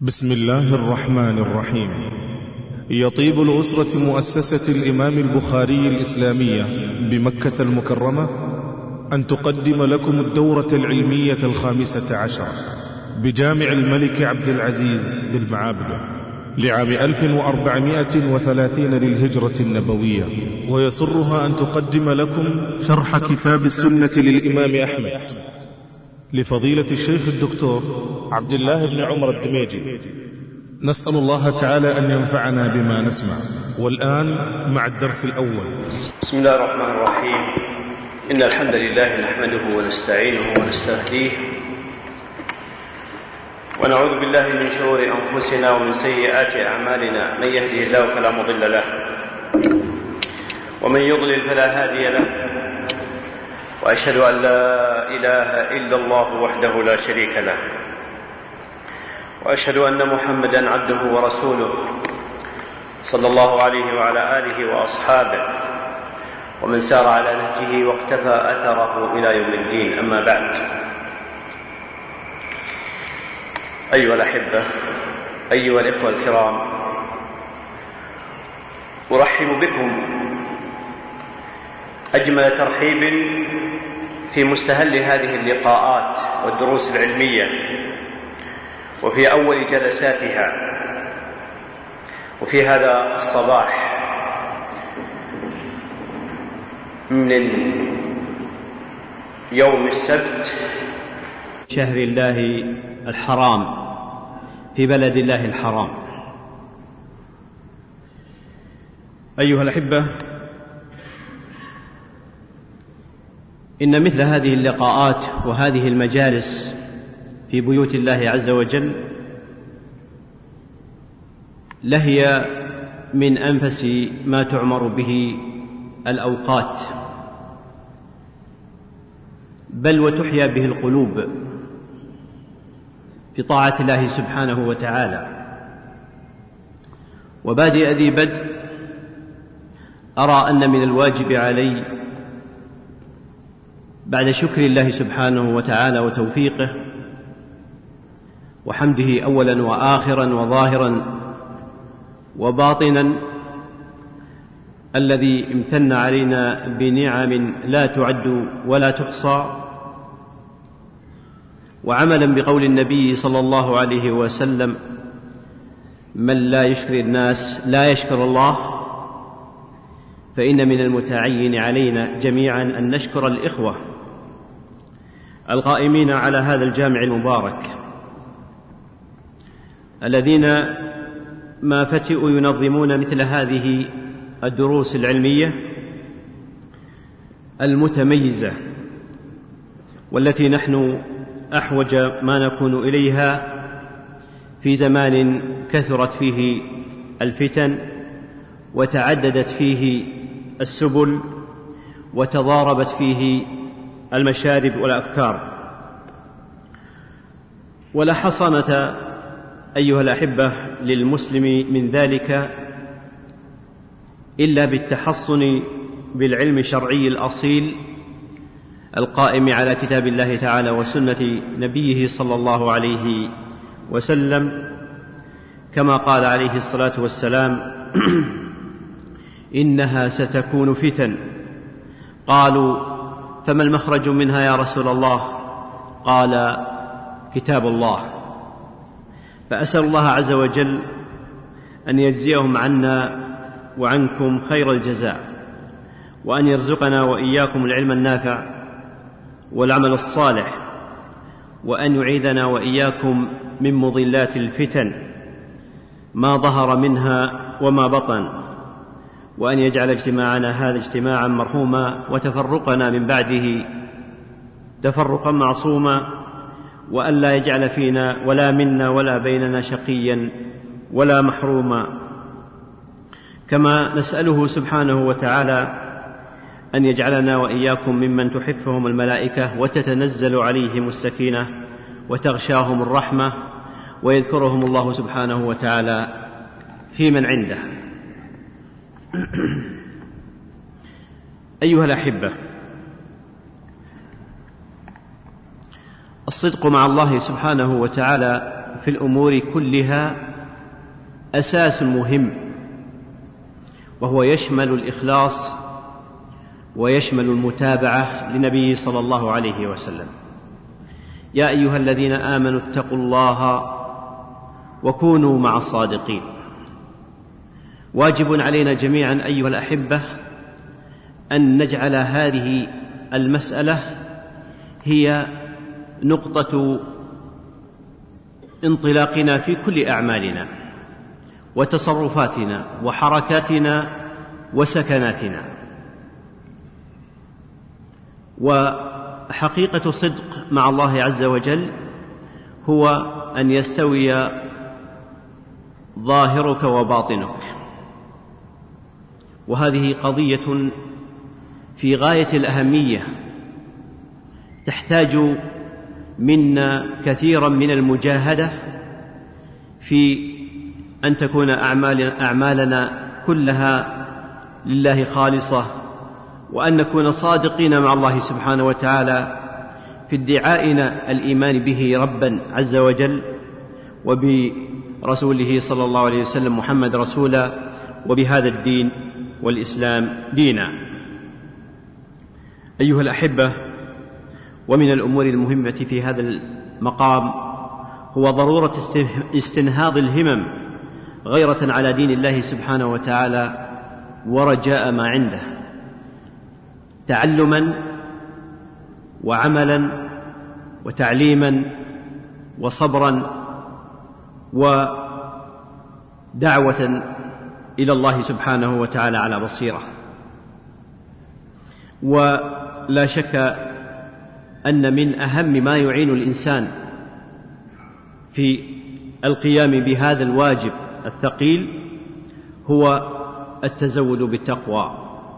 بسم الله الرحمن الرحيم. يطيب الأسرة مؤسسة الإمام البخاري الإسلامية بمكة المكرمة أن تقدم لكم الدورة العلمية 15 بجامع الملك عبد العزيز بالمعابد لعام 1430 للهجرة النبوية، ويسرها أن تقدم لكم شرح كتاب السنة للإمام أحمد لفضيلة الشيخ الدكتور عبد الله بن عمر الدميجي. نسأل الله تعالى أن ينفعنا بما نسمع. والآن مع الدرس الأول. بسم الله الرحمن الرحيم. إن الحمد لله نحمده ونستعينه ونستهديه ونعوذ بالله من شرور أنفسنا ومن سيئات أعمالنا. من يهده الله فلا مضل له ومن يضلل فلا هادي له، وأشهد أن لا إله إلا الله وحده لا شريك له، وأشهد أن محمدًا عبده ورسوله صلى الله عليه وعلى آله وأصحابه ومن سار على نهجه واقتفى أثره إلى يوم الدين. أما بعد، أيها الأحبة، أيها الإخوة الكرام، أرحب بكم أجمل ترحيب في مستهل هذه اللقاءات والدروس العلمية وفي أول جلساتها، وفي هذا الصباح من يوم السبت شهر الله الحرام في بلد الله الحرام. أيها الأحبة، إن مثل هذه اللقاءات وهذه المجالس في بيوت الله عز وجل لهي من أنفس ما تعمر به الأوقات، بل وتحيا به القلوب في طاعة الله سبحانه وتعالى. وبادئ ذي بدء، أرى أن من الواجب علي بعد شكر الله سبحانه وتعالى وتوفيقه وحمده أولا وآخرا وظاهرا وباطنا الذي امتن علينا بنعم لا تعد ولا تحصى، وعملا بقول النبي صلى الله عليه وسلم: من لا يشكر الناس لا يشكر الله. فإن من المتعين علينا جميعا أن نشكر الإخوة القائمين على هذا الجامع المبارك الذين ما فتئوا ينظمون مثل هذه الدروس العلمية المتميزة، والتي نحن أحوج ما نكون إليها في زمان كثرت فيه الفتن وتعددت فيه السبل وتضاربت فيه المشارب والأفكار. ولا حصانة أيها الأحبة للمسلم من ذلك إلا بالتحصن بالعلم الشرعي الأصيل القائم على كتاب الله تعالى وسنة نبيه صلى الله عليه وسلم، كما قال عليه الصلاة والسلام: إنها ستكون فتن. قالوا: فما المخرج منها يا رسول الله؟ قال: كتاب الله. فأسأل الله عز وجل أن يجزيهم عنا وعنكم خير الجزاء، وأن يرزقنا وإياكم العلم النافع والعمل الصالح، وأن يعيذنا وإياكم من مضلات الفتن ما ظهر منها وما بطن، وأن يجعل اجتماعنا هذا اجتماعا مرحوما وتفرقنا من بعده تفرقا معصوما، وأن لا يجعل فينا ولا منا ولا بيننا شقيا ولا محروما. كما نسأله سبحانه وتعالى أن يجعلنا وإياكم ممن تحفهم الملائكة وتتنزل عليهم السكينة وتغشاهم الرحمة ويذكرهم الله سبحانه وتعالى في من عنده. أيها الأحبة، الصدق مع الله سبحانه وتعالى في الأمور كلها أساس مهم، وهو يشمل الإخلاص ويشمل المتابعة لنبيه صلى الله عليه وسلم. يا أيها الذين آمنوا اتقوا الله وكونوا مع الصادقين. واجب علينا جميعا أيها الأحبة أن نجعل هذه المسألة هي نقطة انطلاقنا في كل أعمالنا وتصرفاتنا وحركاتنا وسكناتنا. وحقيقة صدق مع الله عز وجل هو أن يستوي ظاهرك وباطنك، وهذه قضية في غاية الأهمية تحتاج منا كثيرا من المجاهدة في أن تكون أعمالنا كلها لله خالصة، وأن نكون صادقين مع الله سبحانه وتعالى في ادعائنا الإيمان به ربا عز وجل، وبرسوله صلى الله عليه وسلم محمد رسولا، وبهذا الدين والإسلام دينا. أيها الأحبة، ومن الأمور المهمة في هذا المقام هو ضرورة استنهاض الهمم غيرة على دين الله سبحانه وتعالى ورجاء ما عنده، تعلما وعملا وتعليما وصبرا ودعوة إلى الله سبحانه وتعالى على بصيرة. ولا شك أن من أهم ما يعين الإنسان في القيام بهذا الواجب الثقيل هو التزود بالتقوى.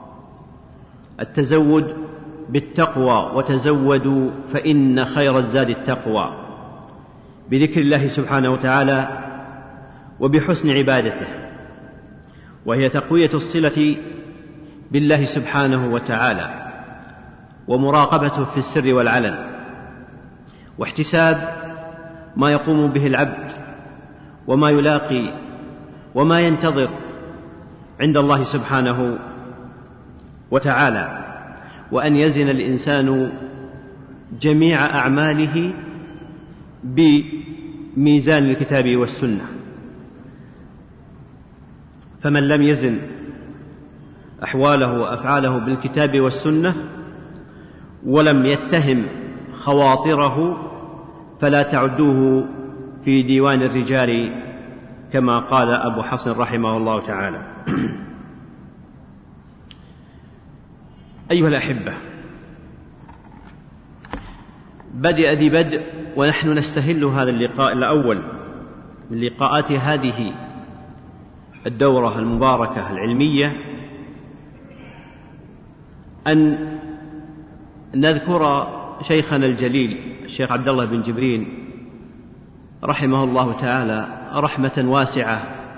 التزود بالتقوى، وتزودوا فإن خير الزاد التقوى، بذكر الله سبحانه وتعالى وبحسن عبادته، وهي تقوية الصلة بالله سبحانه وتعالى ومراقبته في السر والعلن، واحتساب ما يقوم به العبد وما يلاقي وما ينتظر عند الله سبحانه وتعالى، وأن يزن الإنسان جميع أعماله بميزان الكتاب والسنة. فمن لم يزن أحواله وأفعاله بالكتاب والسنة ولم يتهم خواطره فلا تعدوه في ديوان الرجال، كما قال أبو حفص رحمه الله تعالى. أيها الأحبة، بدأ ذي بدء ونحن نستهل هذا اللقاء الأول من لقاءات هذه الدورة المباركة العلمية أن نذكر شيخنا الجليل الشيخ عبد الله بن جبرين رحمه الله تعالى رحمة واسعة،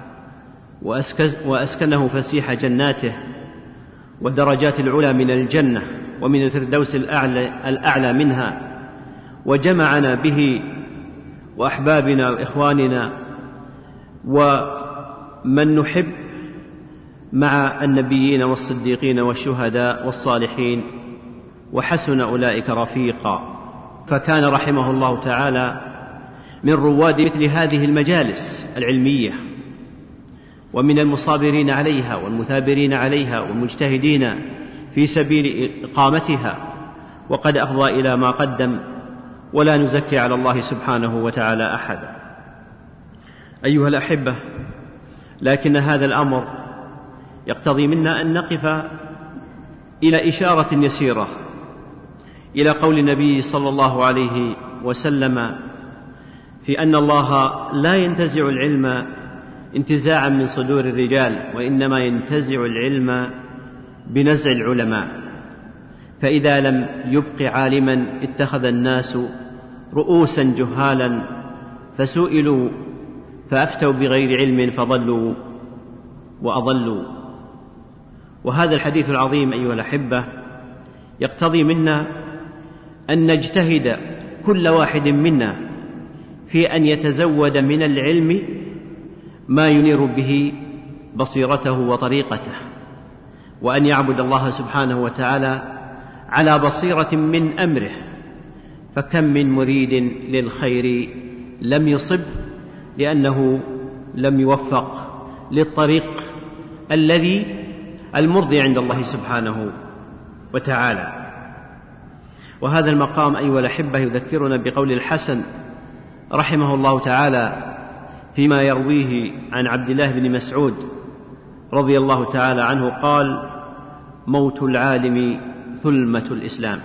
وأسكنه فسيح جناته والدرجات العلى من الجنة ومن الفردوس الأعلى منها، وجمعنا به وأحبابنا وإخواننا ومن نحب مع النبيين والصديقين والشهداء والصالحين، وحسن أولئك رفيقا. فكان رحمه الله تعالى من رواد مثل هذه المجالس العلمية، ومن المصابرين عليها والمثابرين عليها والمجتهدين في سبيل إقامتها، وقد أفضى إلى ما قدم، ولا نزكي على الله سبحانه وتعالى أحدا. أيها الأحبة، لكن هذا الأمر يقتضي منا أن نقف إلى إشارة يسيرة إلى قول النبي صلى الله عليه وسلم في أن الله لا ينتزع العلم انتزاعا من صدور الرجال، وإنما ينتزع العلم بنزع العلماء، فإذا لم يبق عالما اتخذ الناس رؤوسا جهالا فسئلوا فأفتوا بغير علم فضلوا وأضلوا. وهذا الحديث العظيم أيها الأحبة يقتضي منا أن نجتهد كل واحد منا في أن يتزود من العلم ما ينير به بصيرته وطريقته، وأن يعبد الله سبحانه وتعالى على بصيرة من أمره. فكم من مريد للخير لم يصب لأنه لم يوفق للطريق الذي المرضي عند الله سبحانه وتعالى. وهذا المقام أيها الأحبة يذكرنا بقول الحسن رحمه الله تعالى فيما يرويه عن عبد الله بن مسعود رضي الله تعالى عنه قال: موت العالم ثلمة الإسلام.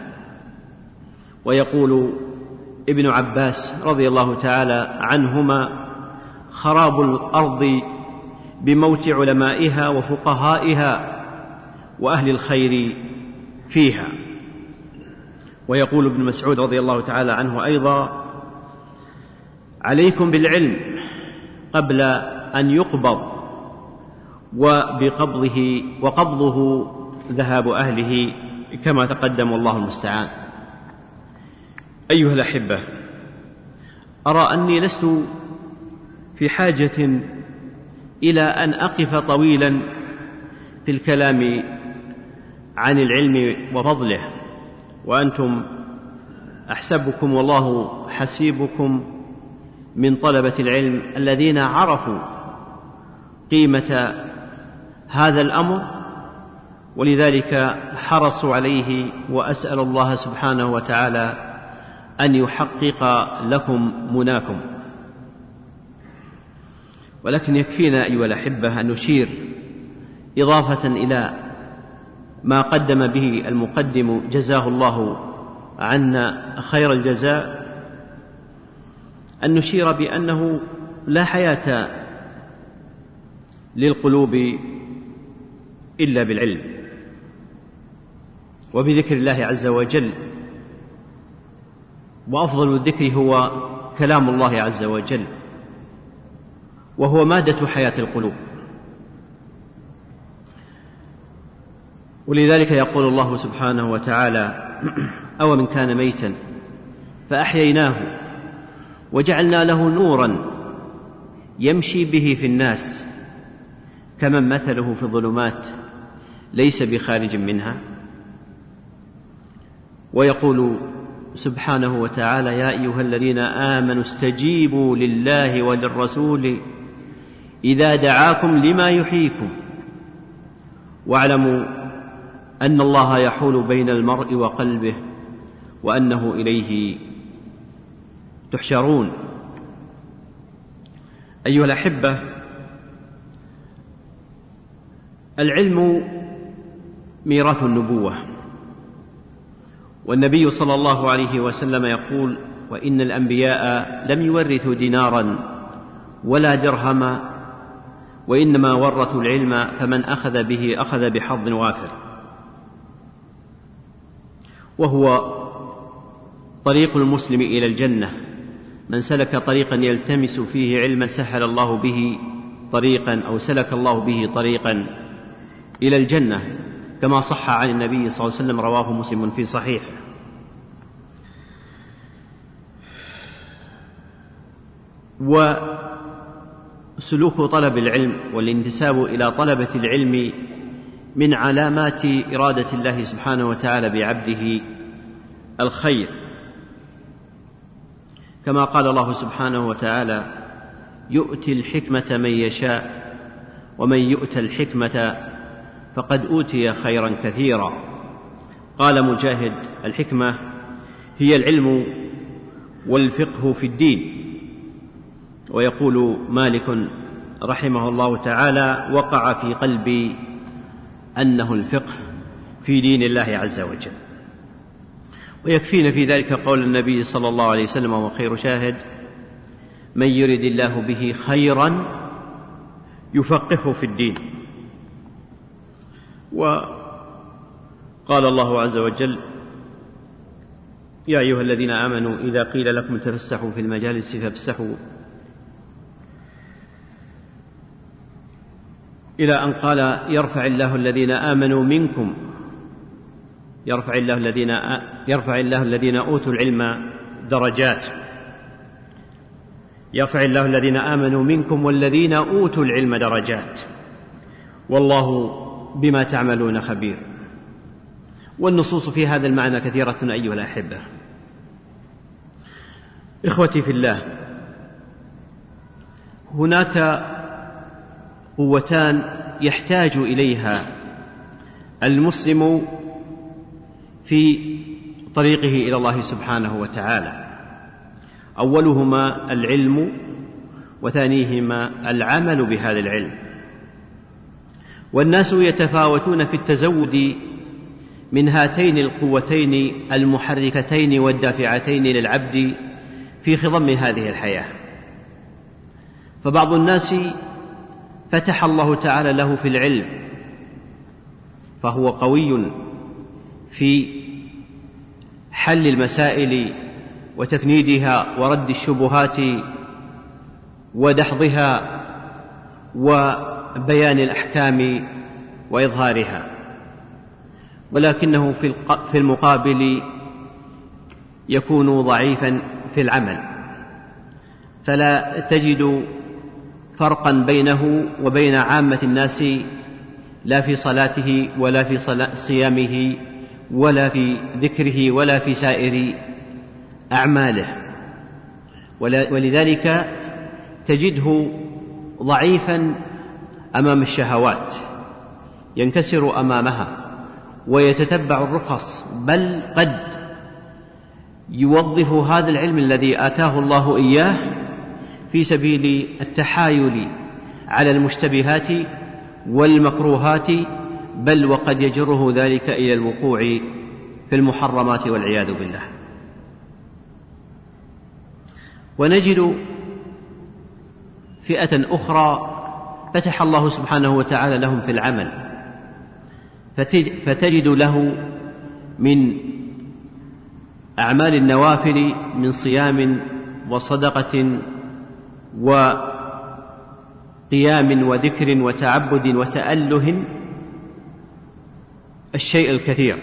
ويقول ابن عباس رضي الله تعالى عنهما: خراب الأرض بموت علمائها وفقهائها وأهل الخير فيها. ويقول ابن مسعود رضي الله تعالى عنه أيضا: عليكم بالعلم قبل أن يقبض، وقبضه ذهاب أهله، كما تقدم، والله المستعان. أيها الأحبة، أرى أني لست في حاجة إلى أن أقف طويلا في الكلام عن العلم وفضله، وأنتم أحسبكم والله حسيبكم من طلبة العلم الذين عرفوا قيمة هذا الأمر، ولذلك حرصوا عليه. وأسأل الله سبحانه وتعالى أن يحقق لكم مناكم. ولكن يكفينا أيها الأحبة أن نشير إضافة إلى ما قدم به المقدم جزاه الله عنا خير الجزاء، أن نشير بأنه لا حياة للقلوب إلا بالعلم وبذكر الله عز وجل، وأفضل الذكر هو كلام الله عز وجل، وهو مادة حياة القلوب. ولذلك يقول الله سبحانه وتعالى: أومن كان ميتا فأحييناه وجعلنا له نورا يمشي به في الناس كمن مثله في الظلمات ليس بخارج منها. ويقول سبحانه وتعالى: يا أيها الذين آمنوا استجيبوا لله وللرسول إذا دعاكم لما يحييكم واعلموا أن الله يحول بين المرء وقلبه وأنه إليه تحشرون. أيها الأحبة، العلم ميراث النبوة، والنبي صلى الله عليه وسلم يقول: وإن الأنبياء لم يورثوا دينارا ولا درهما، وإنما ورثوا العلم، فمن أخذ به أخذ بحظ وافر. وهو طريق المسلم إلى الجنة، من سلك طريقا يلتمس فيه علما سهل الله به طريقا، أو سلك الله به طريقا إلى الجنة، كما صح عن النبي صلى الله عليه وسلم، رواه مسلم في صحيحه. وسلوك طلب العلم والانتساب إلى طلبة العلم من علامات إرادة الله سبحانه وتعالى بعبده الخير، كما قال الله سبحانه وتعالى: يؤتي الحكمة من يشاء ومن يؤت الحكمة فقد أوتي خيرا كثيرا. قال مجاهد: الحكمة هي العلم والفقه في الدين. ويقول مالك رحمه الله تعالى: وقع في قلبي أنه الفقه في دين الله عز وجل. ويكفينا في ذلك قول النبي صلى الله عليه وسلم، وخير شاهد: من يرد الله به خيرا يفقهه في الدين. وقال الله عز وجل: يا أيها الذين آمنوا إذا قيل لكم تفسحوا في المجالس فافسحوا، إلى أن قال: يرفع الله الذين آمنوا منكم، يرفع الله الذين أوتوا العلم درجات. يرفع الله الذين آمنوا منكم والذين أوتوا العلم درجات والله بما تعملون خبير. والنصوص في هذا المعنى كثيرة أيها الأحبة. إخوتي في الله، هناك قوتان يحتاج إليها المسلم في طريقه إلى الله سبحانه وتعالى، أولهما العلم وثانيهما العمل بهذا العلم. والناس يتفاوتون في التزود من هاتين القوتين المحركتين والدافعتين للعبد في خضم هذه الحياة. فبعض الناس فتح الله تعالى له في العلم فهو قوي في حل المسائل وتفنيدها ورد الشبهات ودحضها وبيان الأحكام وإظهارها، ولكنه في المقابل يكون ضعيفا في العمل، فلا تجد فرقا بينه وبين عامة الناس لا في صلاته ولا في صيامه ولا في ذكره ولا في سائر أعماله. ولذلك تجده ضعيفا أمام الشهوات، ينكسر أمامها ويتتبع الرخص، بل قد يوظف هذا العلم الذي آتاه الله إياه في سبيل التحايل على المشتبهات والمكروهات، بل وقد يجره ذلك إلى الوقوع في المحرمات والعياذ بالله. ونجد فئة أخرى فتح الله سبحانه وتعالى لهم في العمل، فتجد له من أعمال النوافل من صيام وصدقة وقيام وذكر وتعبد وتأله الشيء الكثير،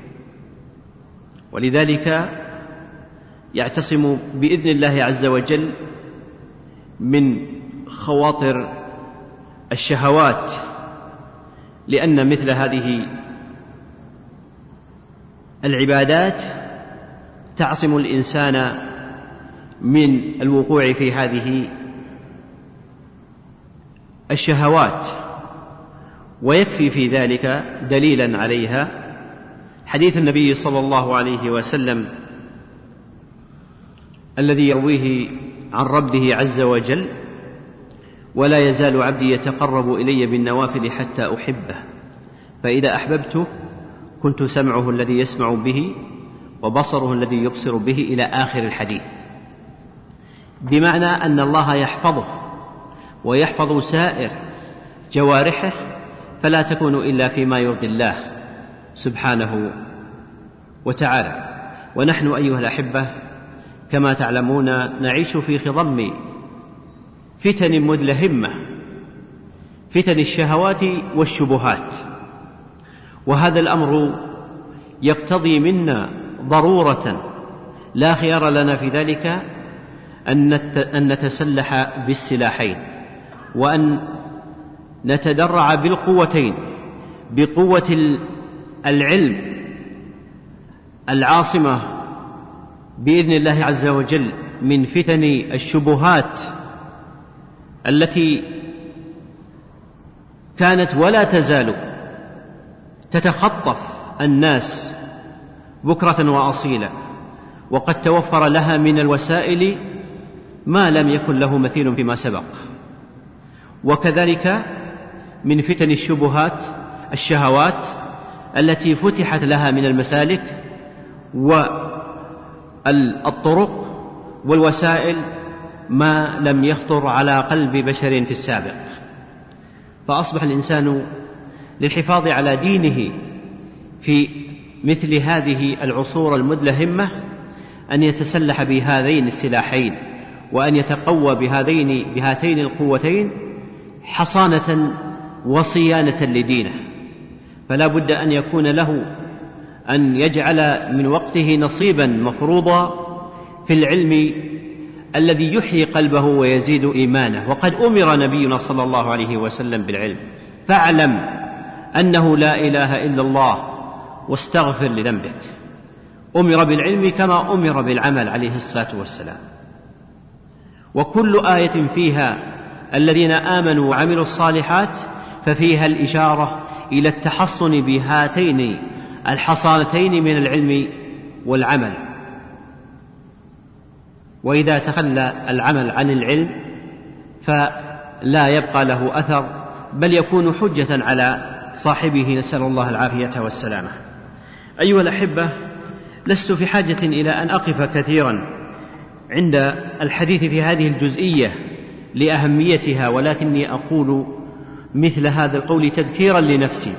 ولذلك يعتصم بإذن الله عز وجل من خواطر الشهوات، لأن مثل هذه العبادات تعصم الإنسان من الوقوع في هذه الشهوات. ويكفي في ذلك دليلا عليها حديث النبي صلى الله عليه وسلم الذي يرويه عن ربه عز وجل: ولا يزال عبدي يتقرب إلي بالنوافل حتى أحبه، فإذا أحببته كنت سمعه الذي يسمع به وبصره الذي يبصر به إلى آخر الحديث، بمعنى أن الله يحفظه ويحفظ سائر جوارحه، فلا تكون إلا فيما يرضي الله سبحانه وتعالى. ونحن أيها الأحبة كما تعلمون نعيش في خضم فتن مدلهمة، فتن الشهوات والشبهات، وهذا الأمر يقتضي منا ضرورة لا خيار لنا في ذلك أن نتسلح بالسلاحين، وأن نتدرع بالقوتين، بقوة العلم العاصمة بإذن الله عز وجل من فتن الشبهات التي كانت ولا تزال تتخطف الناس بكرة وأصيلا، وقد توفر لها من الوسائل ما لم يكن له مثيل فيما سبق. وكذلك من فتن الشهوات التي فتحت لها من المسالك والطرق والوسائل ما لم يخطر على قلب بشر في السابق. فأصبح الإنسان للحفاظ على دينه في مثل هذه العصور المدلهمة أن يتسلح بهذين السلاحين، وأن يتقوى بهاتين القوتين حصانة وصيانة لدينه. فلا بد أن يكون له أن يجعل من وقته نصيبا مفروضا في العلم الذي يحيي قلبه ويزيد إيمانه. وقد أمر نبينا صلى الله عليه وسلم بالعلم، فاعلم أنه لا إله إلا الله واستغفر لذنبك. أمر بالعلم كما أمر بالعمل عليه الصلاة والسلام. وكل آية فيها الذين آمنوا وعملوا الصالحات ففيها الإشارة إلى التحصن بهاتين الحصانتين من العلم والعمل. وإذا تخلى العمل عن العلم فلا يبقى له أثر، بل يكون حجة على صاحبه، نسأل الله العافية والسلامة. أيها الأحبة، لست في حاجة إلى أن أقف كثيرا عند الحديث في هذه الجزئية لأهميتها، ولكني أقول مثل هذا القول تذكيرا لنفسي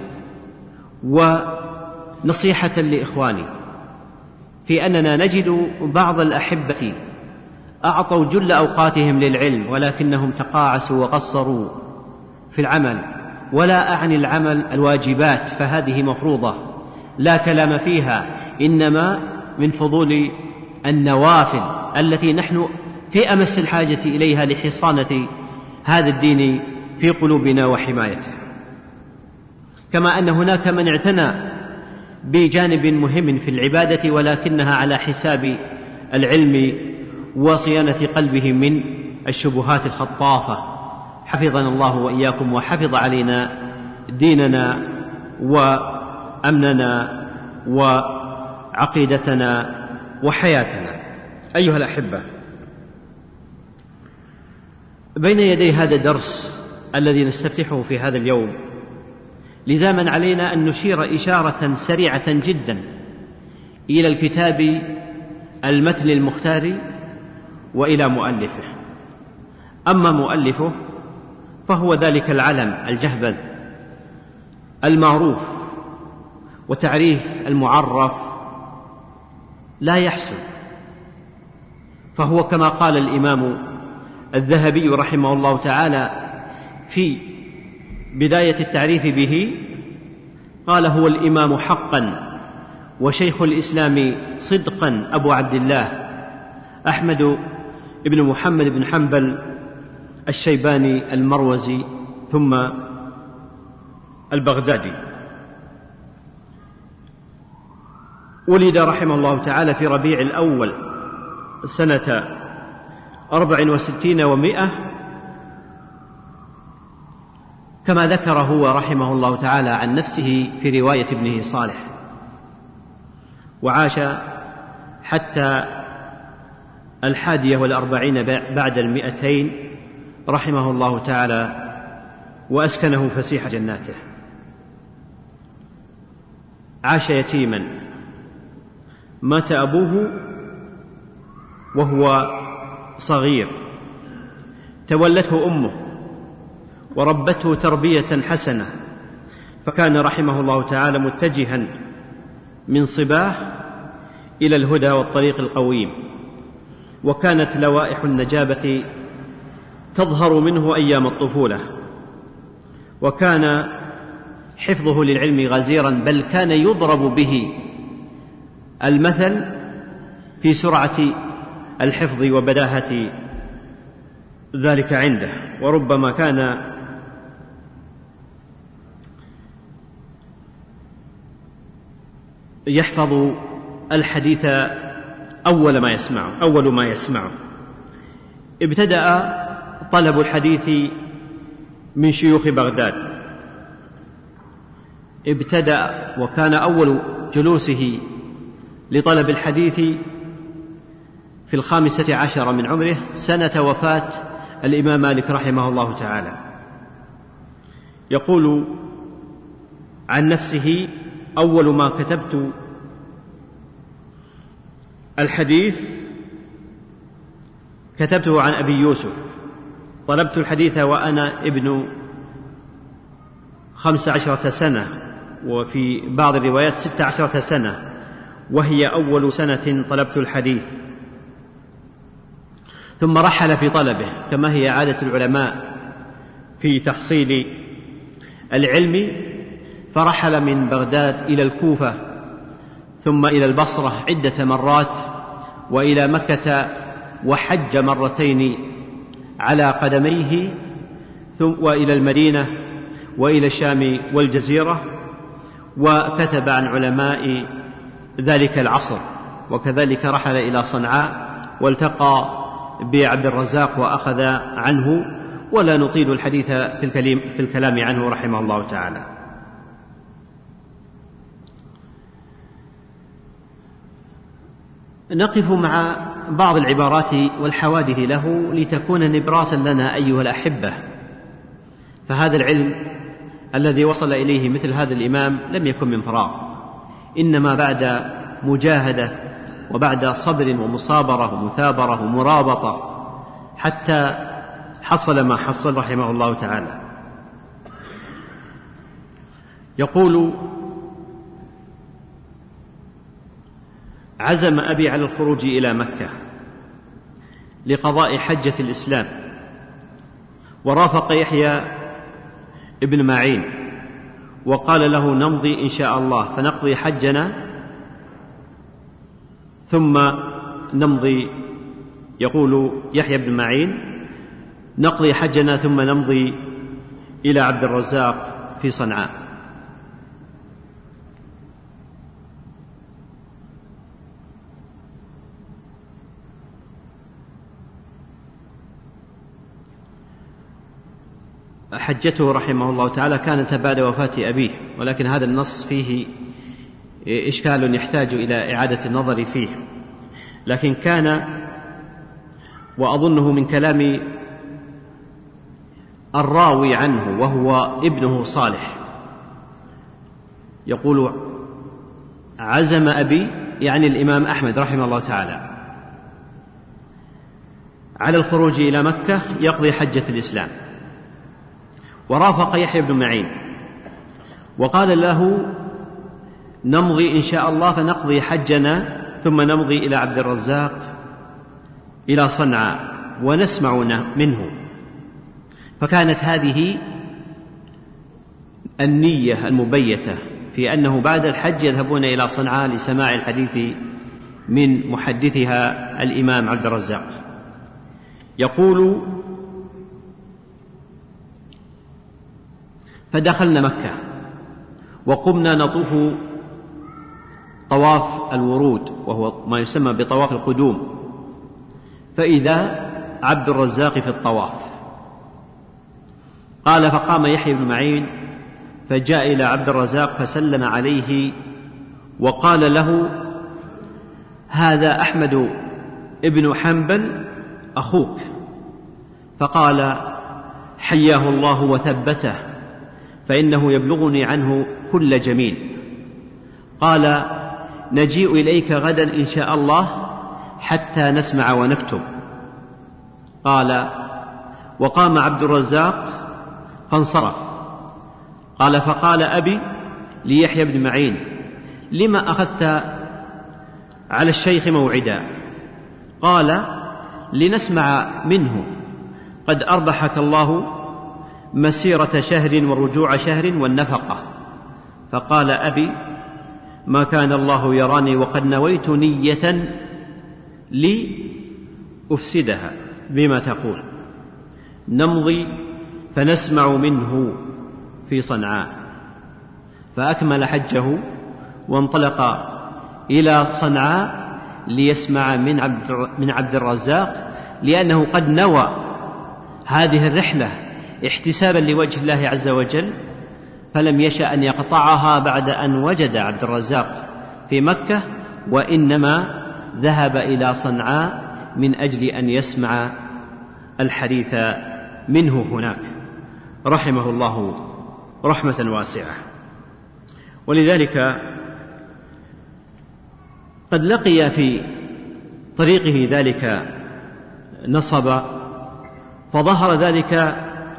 ونصيحة لإخواني، في أننا نجد بعض الأحبة أعطوا جل أوقاتهم للعلم ولكنهم تقاعسوا وقصروا في العمل. ولا أعني العمل الواجبات، فهذه مفروضة لا كلام فيها، إنما من فضول النوافل التي نحن في أمس الحاجة إليها لحصانة هذا الدين في قلوبنا وحمايته. كما أن هناك من اعتنى بجانب مهم في العبادة ولكنها على حساب العلم وصيانة قلبه من الشبهات الخطافة. حفظنا الله وإياكم وحفظ علينا ديننا وأمننا وعقيدتنا وحياتنا. أيها الأحبة، بين يدي هذا الدرس الذي نستفتحه في هذا اليوم لزاما علينا أن نشير إشارة سريعة جدا إلى الكتاب المتن المختار وإلى مؤلفه. أما مؤلفه فهو ذلك العلم الجهبذ المعروف، وتعريف المعرف لا يحسن، فهو كما قال الإمام الذهبي رحمه الله تعالى في بداية التعريف به، قال: هو الإمام حقا وشيخ الإسلام صدقا أبو عبد الله أحمد بن محمد بن حنبل الشيباني المروزي ثم البغدادي. ولد رحمه الله تعالى في ربيع الأول سنة 64 و100 كما ذكر هو رحمه الله تعالى عن نفسه في رواية ابنه صالح، وعاش حتى 41 بعد 200 رحمه الله تعالى، وأسكنه فسيح جناته. عاش يتيما، مات أبوه وهو صغير، تولته أمه وربته تربية حسنة، فكان رحمه الله تعالى متجها من صباه إلى الهدى والطريق القويم، وكانت لوائح النجابة تظهر منه أيام الطفولة، وكان حفظه للعلم غزيرا، بل كان يضرب به المثل في سرعة الحفظ وبداهة ذلك عنده. وربما كان يحفظ الحديث أول ما يسمعه. ابتدأ طلب الحديث من شيوخ بغداد، وكان أول جلوسه لطلب الحديث في 15 من عمره سنة وفاة الإمام مالك رحمه الله تعالى. يقول عن نفسه: أول ما كتبت الحديث كتبته عن أبي يوسف، طلبت الحديث وأنا ابن 15 سنة، وفي بعض الروايات 16 سنة، وهي أول سنة طلبت الحديث. ثم رحل في طلبه كما هي عادة العلماء في تحصيل العلم، فرحل من بغداد إلى الكوفة ثم إلى البصرة عدة مرات، وإلى مكة وحج مرتين على قدميه وإلى المدينة وإلى الشام والجزيرة، وكتب عن علماء ذلك العصر، وكذلك رحل إلى صنعاء والتقى بعبد الرزاق وأخذ عنه، ولا نطيل الحديث في الكلام عنه رحمه الله تعالى. نقف مع بعض العبارات والحوادث له لتكون نبراسا لنا أيها الأحبة، فهذا العلم الذي وصل إليه مثل هذا الإمام لم يكن من فراغ، إنما بعد مجاهدة وبعد صبر ومصابرة ومثابرة ومرابطة حتى حصل ما حصل رحمه الله تعالى. يقول: عزم أبي على الخروج إلى مكة لقضاء حجة الإسلام، ورافق يحيى ابن معين وقال له: نمضي إن شاء الله فنقضي حجنا ثم نمضي. يقول يحيى بن معين: نقضي حجنا ثم نمضي إلى عبد الرزاق في صنعاء. حجته رحمه الله تعالى كانت بعد وفاة أبيه، ولكن هذا النص فيه إشكال يحتاج إلى إعادة النظر فيه، لكن كان، وأظنه من كلام الراوي عنه وهو ابنه صالح، يقول: عزم أبي، يعني الإمام أحمد رحمه الله تعالى، على الخروج إلى مكة يقضي حجة الإسلام، ورافق يحيى بن معين وقال له: نمضي إن شاء الله فنقضي حجنا ثم نمضي إلى عبد الرزاق إلى صنعاء ونسمع منه. فكانت هذه النية المبيتة في أنه بعد الحج يذهبون إلى صنعاء لسماع الحديث من محدثها الإمام عبد الرزاق. يقول: فدخلنا مكة وقمنا نطوف طواف الورود، وهو ما يسمى بطواف القدوم، فإذا عبد الرزاق في الطواف. قال: فقام يحيى بن معين فجاء إلى عبد الرزاق فسلم عليه وقال له: هذا أحمد ابن حنبل أخوك. فقال: حياه الله وثبته، فإنه يبلغني عنه كل جميل. قال: نجيء إليك غدا إن شاء الله حتى نسمع ونكتب. قال: وقام عبد الرزاق فانصرف. قال: فقال أبي ليحيى بن معين: لما أخذت على الشيخ موعدا؟ قال: لنسمع منه، قد أربحك الله مسيرة شهر ورجوع شهر والنفقة. فقال أبي: ما كان الله يراني وقد نويت نية لأفسدها بما تقول، نمضي فنسمع منه في صنعاء. فأكمل حجه وانطلق إلى صنعاء ليسمع من عبد الرزاق، لأنه قد نوى هذه الرحلة احتسابا لوجه الله عز وجل، فلم يشأ أن يقطعها بعد أن وجد عبد الرزاق في مكة، وإنما ذهب إلى صنعاء من أجل أن يسمع الحديث منه هناك رحمه الله رحمة واسعة. ولذلك قد لقي في طريقه ذلك نصب، فظهر ذلك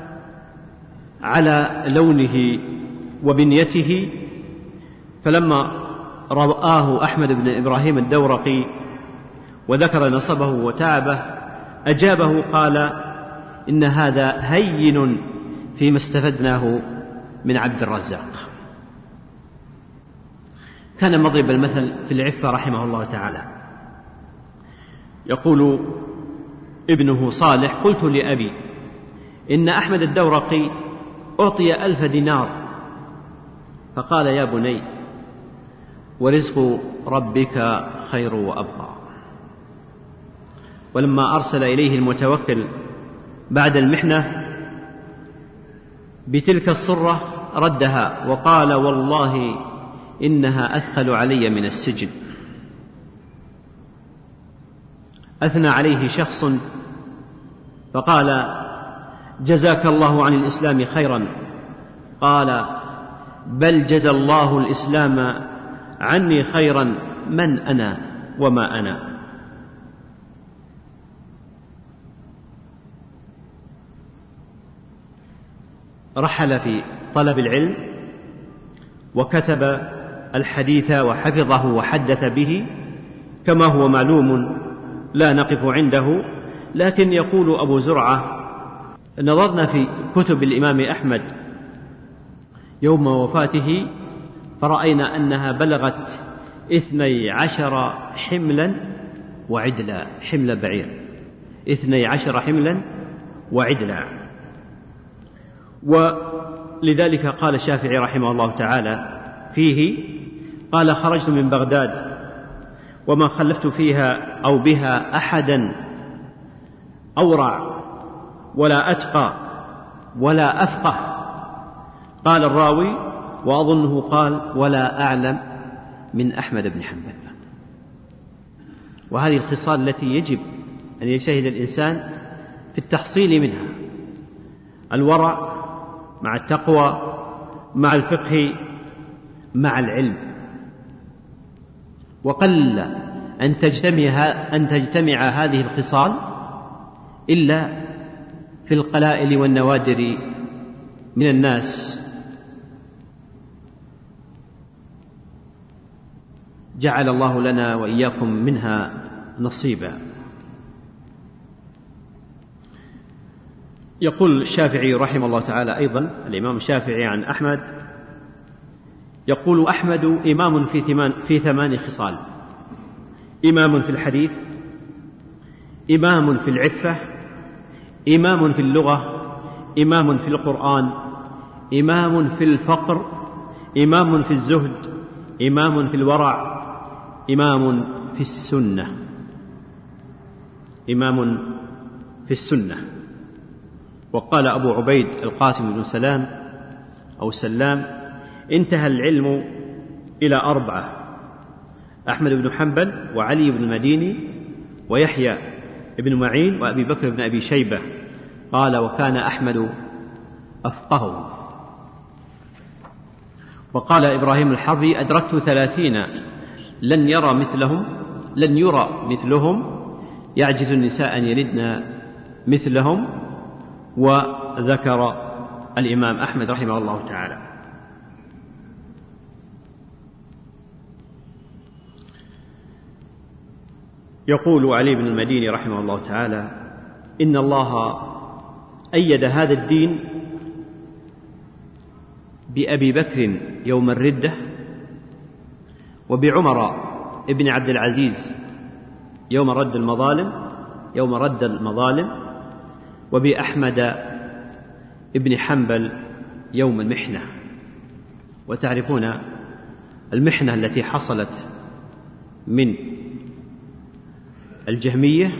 على لونه وبنيته، فلما رآه أحمد بن إبراهيم الدورقي وذكر نصبه وتعبه أجابه، قال: إن هذا هين فيما استفدناه من عبد الرزاق. كان مضرب المثل في العفة رحمه الله تعالى. يقول ابنه صالح: قلت لأبي إن أحمد الدورقي أعطي 1000 دينار، فقال: يا بني، ورزق ربك خير وأبقى. ولما أرسل إليه المتوكل بعد المحنة بتلك الصرة ردها وقال: والله إنها أثقل علي من السجن. أثنى عليه شخص فقال: جزاك الله عن الإسلام خيرا. قال: بل جزى الله الإسلام عني خيرا، من أنا وما أنا. رحل في طلب العلم وكتب الحديث وحفظه وحدث به كما هو معلوم، لا نقف عنده. لكن يقول أبو زرعة: نظرنا في كتب الإمام أحمد يوم وفاته فرأينا أنها بلغت 12 حملا وعدلا، حمل بعير 12 حملا وعدلا. ولذلك قال الشافعي رحمه الله تعالى فيه: قال: خرجت من بغداد وما خلفت فيها أو بها أحدا أورع ولا أتقى ولا أفقه. قال الراوي: وأظنه قال: ولا أعلم من أحمد بن حنبل. وهذه الخصال التي يجب أن يجتهد الإنسان في التحصيل منها: الورع مع التقوى مع الفقه مع العلم. وقل أن تجتمع هذه الخصال إلا في القلائل والنوادر من الناس. جعل الله لنا وإياكم منها نصيبا. يقول الشافعي رحمه الله تعالى أيضا، الإمام الشافعي عن أحمد يقول: أحمد إمام في 8 خصال: إمام في الحديث، إمام في العفة، إمام في اللغة، إمام في القرآن، إمام في الفقر، إمام في الزهد، إمام في الورع، إمام في السنة. إمام في السنة. وقال أبو عبيد القاسم بن سلام أو سلام: انتهى العلم إلى 4: أحمد بن حنبل وعلي بن المديني ويحيى بن معين وأبي بكر بن أبي شيبة. قال: وكان أحمد أفقههم. وقال إبراهيم الحربي: أدركت 30 لن يرى مثلهم، يعجز النساء أن يلدن مثلهم. وذكر الإمام أحمد رحمه الله تعالى. يقول علي بن المديني رحمه الله تعالى: إن الله أيد هذا الدين بأبي بكر يوم الردة، وبعمر ابن عبد العزيز يوم رد المظالم، وبأحمد ابن حنبل يوم المحنة. وتعرفون المحنة التي حصلت من الجهمية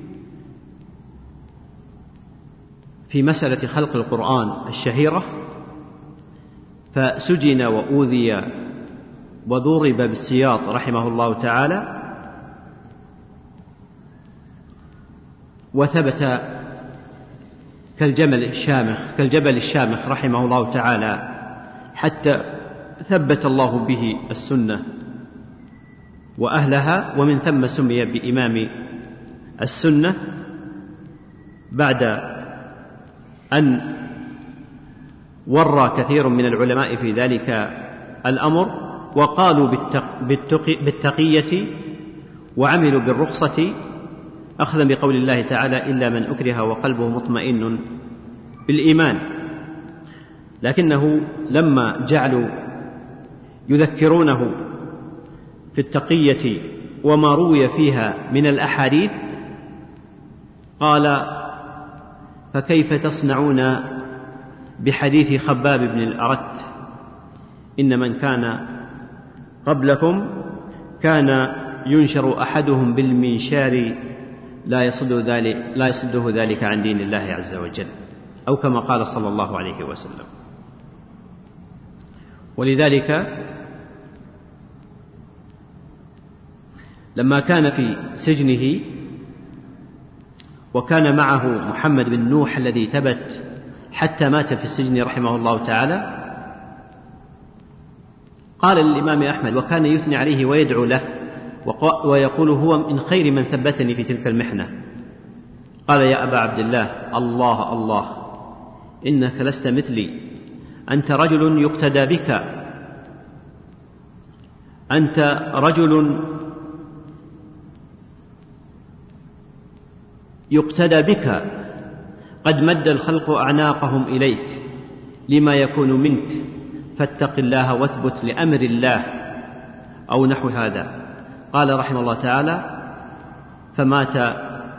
في مسألة خلق القرآن الشهيرة، فسجن وأوذي وضرب بالسياط رحمه الله تعالى، وثبت كالجبل الشامخ رحمه الله تعالى، حتى ثبت الله به السنة وأهلها، ومن ثم سمي بإمام السنة، بعد أن ورى كثير من العلماء في ذلك الأمر وقالوا بالتقية وعملوا بالرخصة، أخذا بقول الله تعالى: إلا من أكره وقلبه مطمئن بالإيمان. لكنه لما جعلوا يذكرونه في التقية وما روي فيها من الأحاديث، قال: فكيف تصنعون بحديث خباب بن الأرت؟ إن من كان قبلكم كان ينشر أحدهم بالمنشار لا يصده ذلك عن دين الله عز وجل، أو كما قال صلى الله عليه وسلم. ولذلك لما كان في سجنه وكان معه محمد بن نوح الذي ثبت حتى مات في السجن رحمه الله تعالى، قال للإمام أحمد وكان يثني عليه ويدعو له ويقول: هو من خير من ثبتني في تلك المحنة. قال: يا أبا عبد الله، الله الله، إنك لست مثلي، أنت رجل يقتدى بك، أنت رجل يقتدى بك، قد مد الخلق أعناقهم إليك لما يكون منك، فاتق الله واثبت لأمر الله، أو نحو هذا. قال رحمه الله تعالى: فمات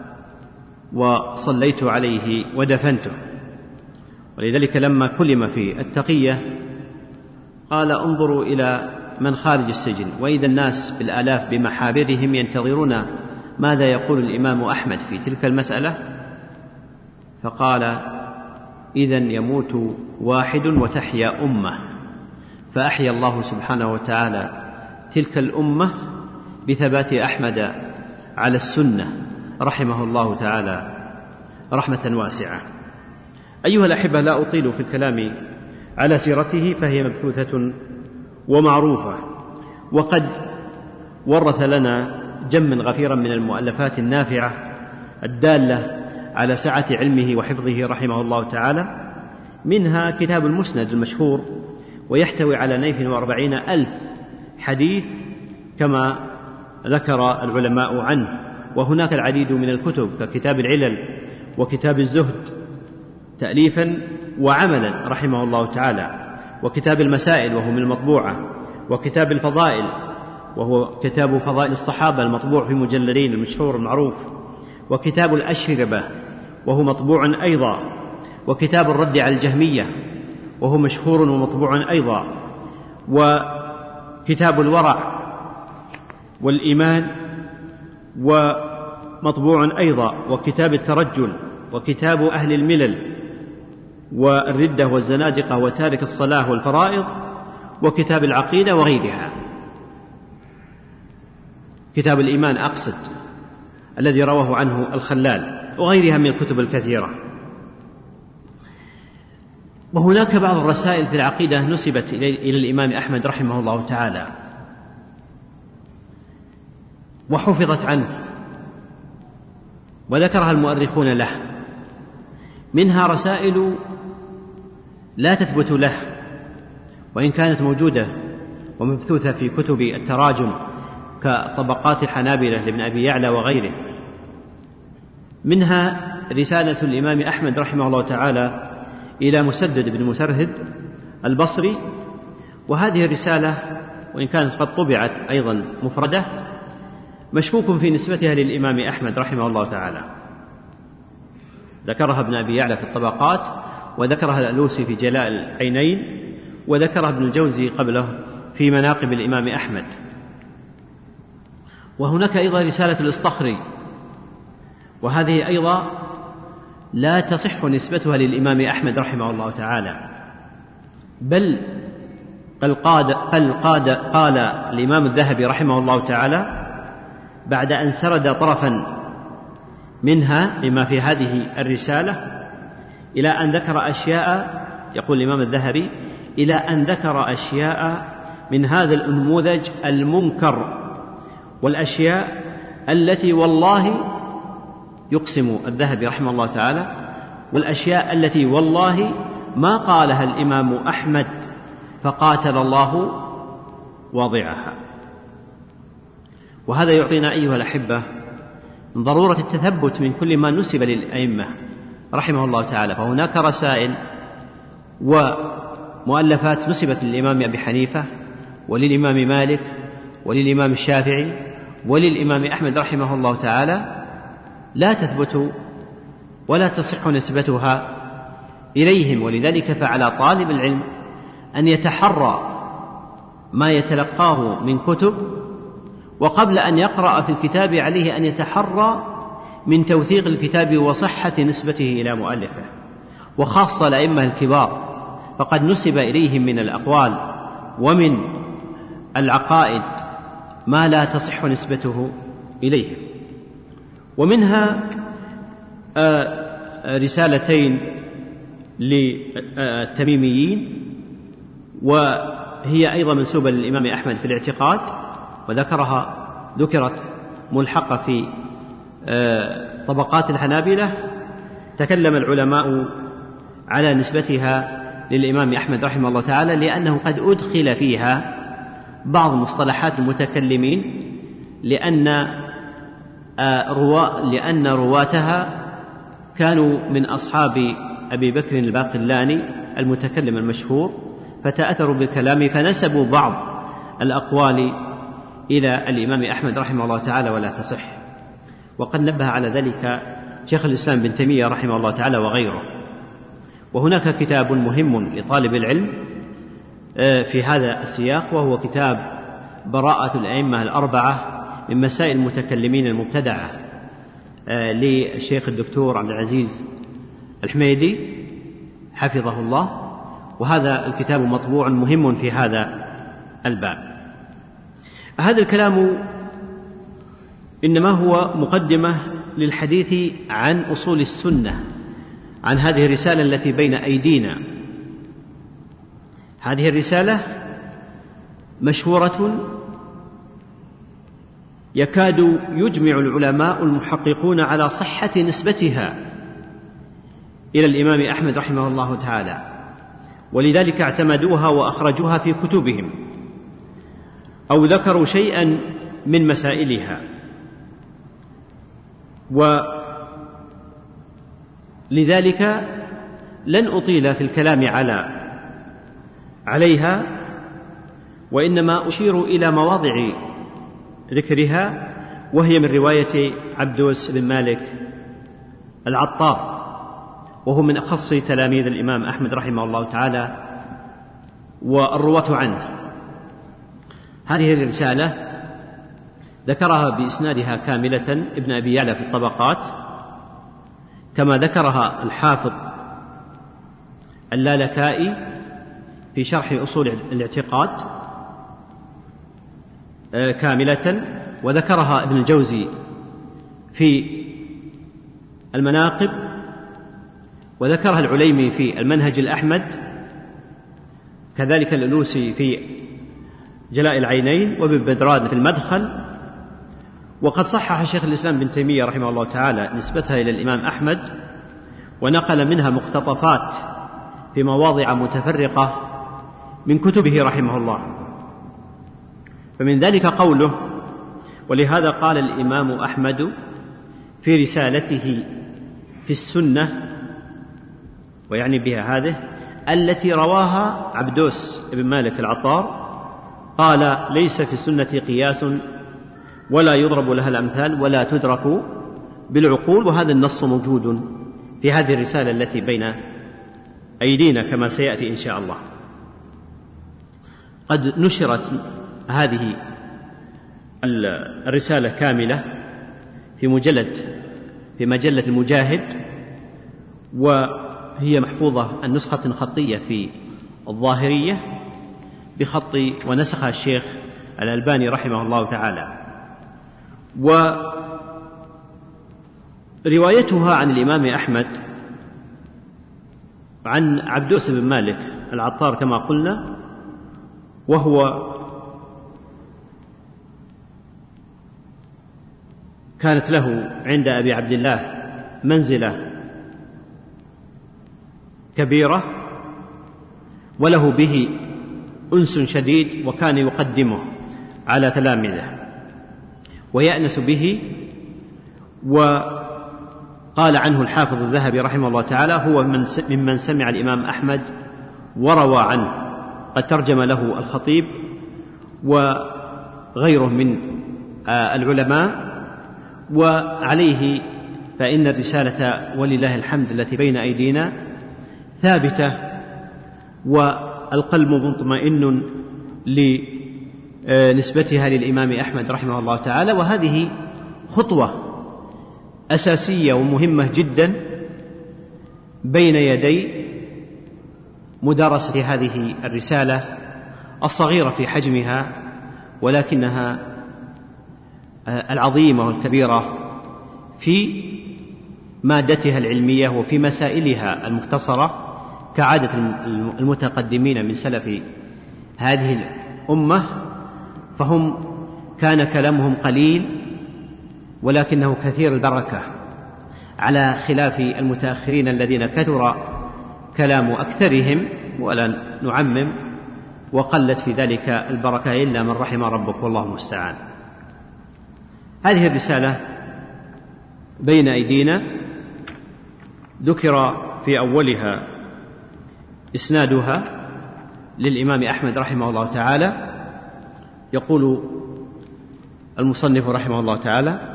وصليت عليه ودفنته. ولذلك لما كلم في التقية قال: انظروا إلى من خارج السجن، وإذا الناس بالآلاف بمحابرهم ينتظرون ماذا يقول الإمام أحمد في تلك المسألة. فقال: إذن يموت واحد وتحيا أمة، فأحيا الله سبحانه وتعالى تلك الأمة بثبات أحمد على السنة رحمه الله تعالى رحمة واسعة. أيها الأحبة، لا أطيل في الكلام على سيرته، فهي مبثوثة ومعروفة، وقد ورث لنا جما غفيرا من المؤلفات النافعة الدالة على سعة علمه وحفظه رحمه الله تعالى، منها كتاب المسند المشهور، ويحتوي على 42,000 حديث كما ذكر العلماء عنه. وهناك العديد من الكتب ككتاب العلل وكتاب الزهد تأليفا وعملا رحمه الله تعالى، وكتاب المسائل وهو من المطبوعة، وكتاب الفضائل وهو كتاب فضائل الصحابة المطبوع في مجلدين المشهور المعروف، وكتاب الأشربة وهو مطبوع أيضا، وكتاب الرد على الجهمية وهو مشهور ومطبوع أيضا، وكتاب الورع والإيمان ومطبوع أيضا، وكتاب الترجل، وكتاب أهل الملل والردة والزنادقة وتارك الصلاة والفرائض، وكتاب العقيدة وغيرها. كتاب الإيمان أقصد الذي رواه عنه الخلال، وغيرها من الكتب الكثيرة. وهناك بعض الرسائل في العقيدة نسبت إلى الإمام أحمد رحمه الله تعالى وحفظت عنه وذكرها المؤرخون له، منها رسائل لا تثبت له وإن كانت موجودة ومبثوثة في كتب التراجم كطبقات الحنابلة لابن أبي يعلى وغيره. منها رسالة الإمام أحمد رحمه الله تعالى إلى مسدد بن مسرهد البصري، وهذه الرسالة وإن كانت قد طبعت أيضا مفردة مشكوك في نسبتها للإمام أحمد رحمه الله تعالى. ذكرها ابن أبي يعلى في الطبقات، وذكرها الألوسي في جلاء العينين، وذكرها ابن الجوزي قبله في مناقب الإمام أحمد. وهناك أيضا رسالة الإصطخري، وهذه أيضا لا تصح نسبتها للإمام أحمد رحمه الله تعالى، بل قال الإمام الذهبي رحمه الله تعالى بعد أن سرد طرفا منها لما في هذه الرسالة إلى أن ذكر أشياء، يقول الإمام الذهبي إلى أن ذكر أشياء من هذا النموذج المنكر، والأشياء التي والله يقسم الذهبي رحمه الله تعالى، والأشياء التي والله ما قالها الإمام أحمد فقاتل الله واضعها. وهذا يعطينا أيها الأحبة من ضرورة التثبت من كل ما نسب للأئمة رحمه الله تعالى. فهناك رسائل ومؤلفات نسبت للإمام أبي حنيفة وللإمام مالك وللإمام الشافعي وللإمام أحمد رحمه الله تعالى لا تثبت ولا تصح نسبتها إليهم. ولذلك فعلى طالب العلم أن يتحرى ما يتلقاه من كتب، وقبل أن يقرأ في الكتاب عليه أن يتحرى من توثيق الكتاب وصحة نسبته إلى مؤلفه، وخاصة الأئمة الكبار فقد نسب إليهم من الأقوال ومن العقائد ما لا تصح نسبته إليهم. ومنها رسالتين للتميميين، وهي أيضا منسوبة للإمام أحمد في الاعتقاد، ذكرت ملحقة في طبقات الحنابلة. تكلم العلماء على نسبتها للإمام أحمد رحمه الله تعالى، لأنه قد أدخل فيها بعض مصطلحات المتكلمين، لأن رواتها كانوا من أصحاب أبي بكر الباقلاني المتكلم المشهور، فتأثروا بالكلام فنسبوا بعض الأقوال إلى الإمام أحمد رحمه الله تعالى ولا تصح. وقد نبه على ذلك شيخ الإسلام بن تيمية رحمه الله تعالى وغيره. وهناك كتاب مهم لطالب العلم في هذا السياق، وهو كتاب براءة الأئمة الأربعة من مسائل المتكلمين المبتدعة للشيخ الدكتور عبد العزيز الحميدي حفظه الله، وهذا الكتاب مطبوع مهم في هذا الباب. هذا الكلام إنما هو مقدمة للحديث عن أصول السنة، عن هذه الرسالة التي بين أيدينا. هذه الرسالة مشهورة، يكاد يجمع العلماء المحققون على صحة نسبتها إلى الإمام أحمد رحمه الله تعالى، ولذلك اعتمدوها وأخرجوها في كتبهم أو ذكروا شيئا من مسائلها. ولذلك لن أطيل في الكلام عليها، وإنما أشير إلى مواضع ذكرها، وهي من رواية عبدوس بن مالك العطار، وهو من أخص تلاميذ الإمام أحمد رحمه الله تعالى والرواة عنه. هذه الرسالة ذكرها بإسنادها كاملة ابن أبي يعلى في الطبقات، كما ذكرها الحافظ اللالكائي في شرح أصول الاعتقاد كاملة، وذكرها ابن الجوزي في المناقب، وذكرها العليمي في المنهج الأحمد، كذلك الألوسي في جلاء العينين، وابن بدران في المدخل. وقد صحح شيخ الإسلام بن تيمية رحمه الله تعالى نسبتها إلى الإمام أحمد، ونقل منها مقتطفات في مواضع متفرقة من كتبه رحمه الله. فمن ذلك قوله: ولهذا قال الإمام أحمد في رسالته في السنة، ويعني بها هذه التي رواها عبدوس بن مالك العطار، قال: ليس في السنة قياس ولا يضرب لها الأمثال ولا تدرك بالعقول. وهذا النص موجود في هذه الرسالة التي بين أيدينا كما سيأتي إن شاء الله. قد نشرت هذه الرسالة كاملة في مجلة المجاهد، وهي محفوظة النسخة خطية في الظاهرية بخط ونسخها الشيخ الألباني رحمه الله تعالى. وروايتها عن الإمام أحمد عن عبدوس بن مالك العطار كما قلنا، وهو كانت له عند أبي عبد الله منزلة كبيرة، وله به أنس شديد، وكان يقدمه على تلاميذه ويأنس به. وقال عنه الحافظ الذهبي رحمه الله تعالى: هو ممن سمع الإمام أحمد وروى عنه. قد ترجم له الخطيب وغيره من العلماء، وعليه فإن الرسالة ولله الحمد التي بين أيدينا ثابتة، والقلب مطمئن لنسبتها للإمام أحمد رحمه الله تعالى. وهذه خطوة أساسية ومهمة جدا بين يدي مدارسة هذه الرسالة الصغيرة في حجمها، ولكنها العظيمة والكبيرة في مادتها العلمية وفي مسائلها المختصرة، كعادة المتقدمين من سلف هذه الأمة، فهم كان كلامهم قليل ولكنه كثير البركة، على خلاف المتأخرين الذين كثر كلام أكثرهم ولا نعمم، وقلت في ذلك البركة إلا من رحم ربك والله المستعان. هذه الرسالة بين أيدينا، ذكر في أولها إسنادها للإمام أحمد رحمه الله تعالى. يقول المصنف رحمه الله تعالى: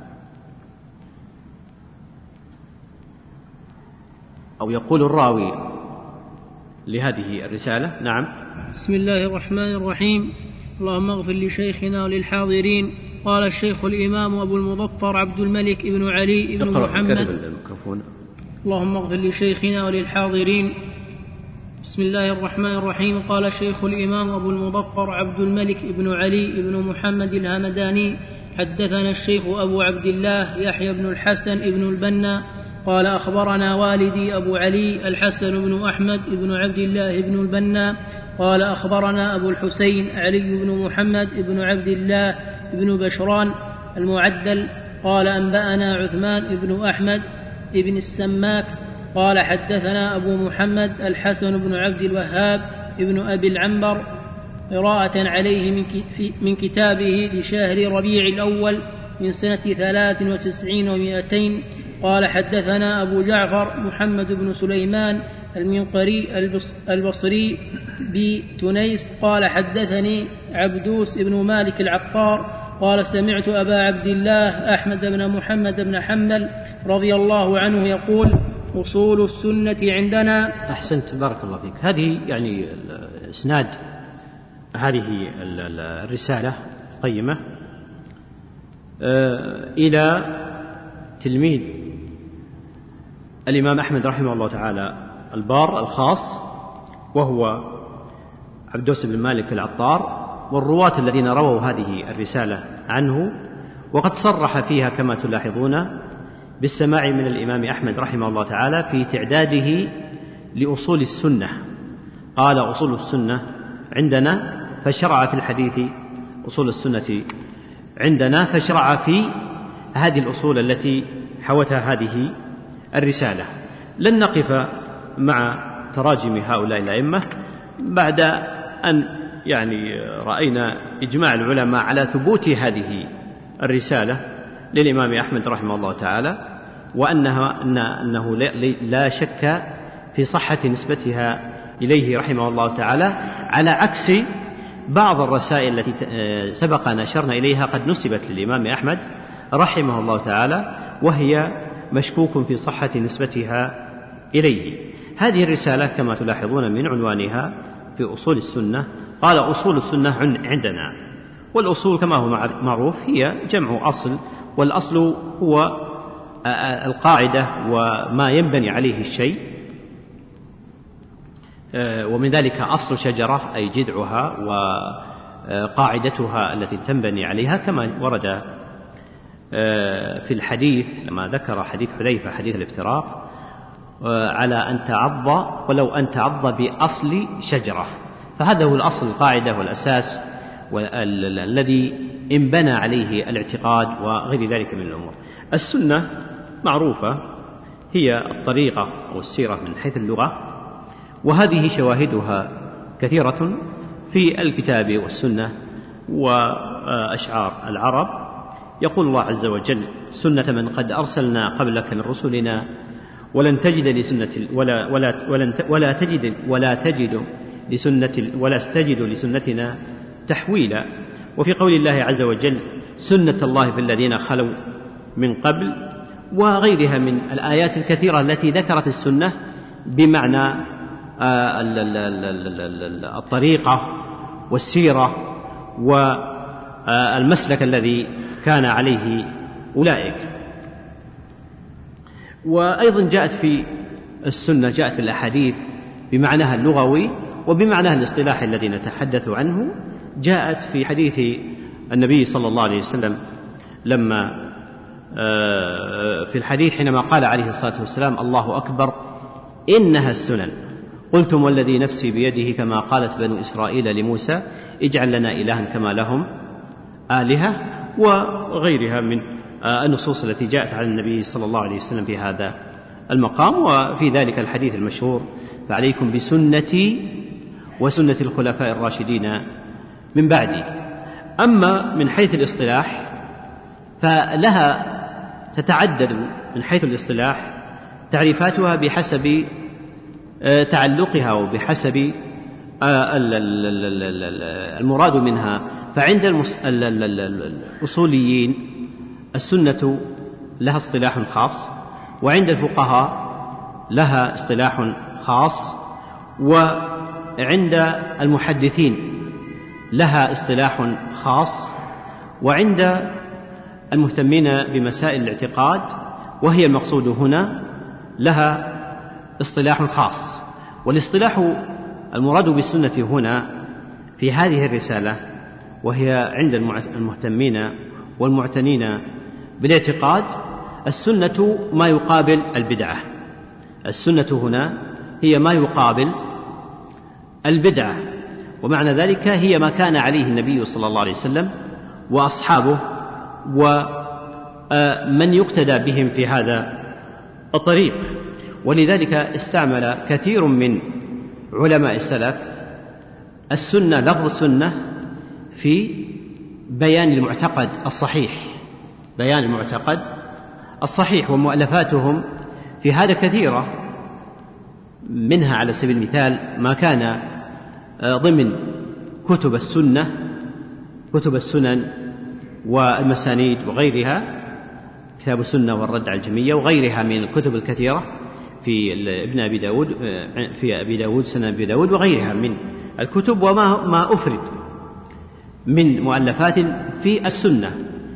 أو يقول الراوي لهذه الرسالة: نعم. بسم الله الرحمن الرحيم. اللهم اغفر لشيخنا وللحاضرين. قال الشيخ الإمام أبو المظفر عبد الملك بن علي بن محمد. اللهم اغفر لشيخنا وللحاضرين. بسم الله الرحمن الرحيم. قال الشيخ الإمام أبو المظفر عبد الملك بن علي بن محمد الهمداني: حدثنا الشيخ أبو عبد الله يحيى بن الحسن بن البنا قال أخبرنا والدي أبو علي الحسن بن أحمد بن عبد الله بن البنا قال أخبرنا أبو الحسين علي بن محمد بن عبد الله بن بشران المعدل قال أنبأنا عثمان بن أحمد بن السماك قال حدثنا أبو محمد الحسن بن عبد الوهاب بن أبي العنبر قراءة عليه من كتابه لشهر ربيع الأول من سنة 93 و200. قال حدثنا أبو جعفر محمد بن سليمان المنقري البصري بتنيس قال حدثني عبدوس بن مالك العقار قال سمعت أبا عبد الله أحمد بن محمد بن حنبل رضي الله عنه يقول: أصول السنة عندنا. أحسنت، بارك الله فيك. هذه يعني إسناد هذه الرسالة القيمة إلى تلميذ الإمام أحمد رحمه الله تعالى البار الخاص، وهو عبدوس بن مالك العطار، والرواة الذين رووا هذه الرسالة عنه، وقد صرح فيها كما تلاحظون بالسماع من الإمام أحمد رحمه الله تعالى في تعداده لأصول السنة. قال: أصول السنة عندنا، فشرع في الحديث أصول السنة عندنا، فشرع في هذه الأصول التي حوتها هذه الرسالة. لن نقف مع تراجم هؤلاء الأئمة بعد أن رأينا إجماع العلماء على ثبوت هذه الرسالة للإمام أحمد رحمه الله تعالى، وأنه لا شك في صحة نسبتها إليه رحمه الله تعالى، على عكس بعض الرسائل التي سبق أن أشرنا إليها قد نسبت للإمام أحمد رحمه الله تعالى وهي مشكوك في صحة نسبتها إليه. هذه الرسالة كما تلاحظون من عنوانها في أصول السنة، قال: أصول السنة عندنا. والأصول كما هو معروف هي جمع أصل، والأصل هو القاعدة وما ينبني عليه الشيء، ومن ذلك أصل شجرة أي جذعها وقاعدتها التي تنبني عليها، كما ورد في الحديث لما ذكر حديث حذيفة حديث الافتراق على أن تعض ولو أن تعض بأصل شجرة، فهذا هو الأصل القاعدة والأساس الذي انبنى عليه الاعتقاد وغير ذلك من الأمور. السنة معروفة هي الطريقة أو السيرة من حيث اللغة، وهذه شواهدها كثيرة في الكتاب والسنة وأشعار العرب. يقول الله عز وجل: سنة من قد أرسلنا قبلك من رسلنا ولن تجد لسنة ولا تجد لسنتنا تحويلا. وفي قول الله عز وجل: سنة الله في الذين خلوا من قبل وغيرها من الآيات الكثيرة التي ذكرت السنة بمعنى الطريقة والسيرة والمسلك الذي كان عليه أولئك. وأيضا جاءت في السنة، جاءت في الأحاديث بمعناها اللغوي وبمعناها الاصطلاحي الذي نتحدث عنه. جاءت في حديث النبي صلى الله عليه وسلم لما في الحديث حينما قال عليه الصلاة والسلام: الله أكبر إنها السنن. قلتم والذي نفسي بيده كما قالت بنو إسرائيل لموسى: اجعل لنا إلها كما لهم آلهة، وغيرها من النصوص التي جاءت عن النبي صلى الله عليه وسلم في هذا المقام. وفي ذلك الحديث المشهور: فعليكم بسنتي وسنة الخلفاء الراشدين من بعدي. أما من حيث الاصطلاح فلها تتعدد من حيث الاصطلاح تعريفاتها بحسب تعلقها وبحسب المراد منها. فعند الأصوليين السنة لها اصطلاح خاص، وعند الفقهاء لها اصطلاح خاص، وعند المحدثين لها اصطلاح خاص، وعند المهتمين بمسائل الاعتقاد وهي المقصود هنا لها اصطلاح خاص. والاصطلاح المراد بالسنة هنا في هذه الرسالة وهي عند المهتمين والمعتنين بالاعتقاد: السنة ما يقابل البدعة. السنة هنا هي ما يقابل البدعة، ومعنى ذلك هي ما كان عليه النبي صلى الله عليه وسلم وأصحابه ومن يقتدى بهم في هذا الطريق. ولذلك استعمل كثير من علماء السلف السنة، لفظ السنة، في بيان المعتقد الصحيح، بيان المعتقد الصحيح. ومؤلفاتهم في هذا كثيرة، منها على سبيل المثال ما كان ضمن كتب السنة، كتب السنن والمسانيد وغيرها، كتاب السنة والرد على الجمية وغيرها من الكتب الكثيرة في ابن أبي داود، في أبي داود، سنن أبي داود وغيرها من الكتب. وما أفرد من مؤلفات في السنة